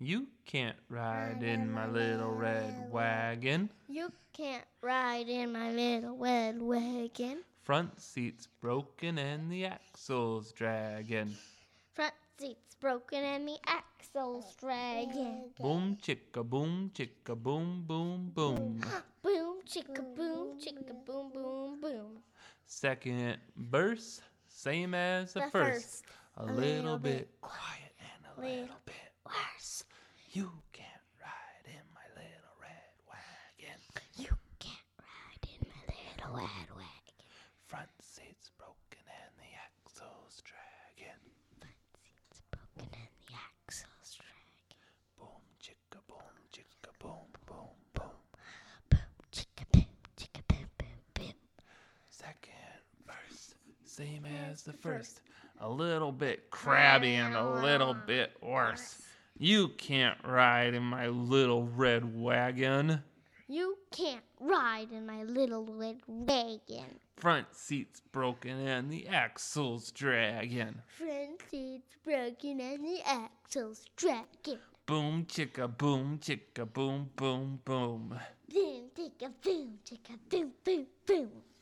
You can't ride in my little red wagon. You can't ride in my little red wagon. Front seat's broken and the axle's dragging. Front seat's broken and the axle's dragging. Boom chicka boom boom boom. Boom chicka boom boom boom. Second verse, same as the first. A little bit quiet and a little bit worse. You can't ride in my little red wagon. You can't ride in my little red wagon. Front seat's broken and the axle's dragging. Front seat's broken and the axle's dragging. Boom chicka boom boom boom. Boom chicka boom boom boom. Second verse, same as the first. A little bit crabby and a little bit worse. You can't ride in my little red wagon. You can't ride in my little red wagon. Front seat's broken and the axle's dragging. Front seat's broken and the axle's dragging. Boom chicka boom boom boom. Boom chicka boom boom boom.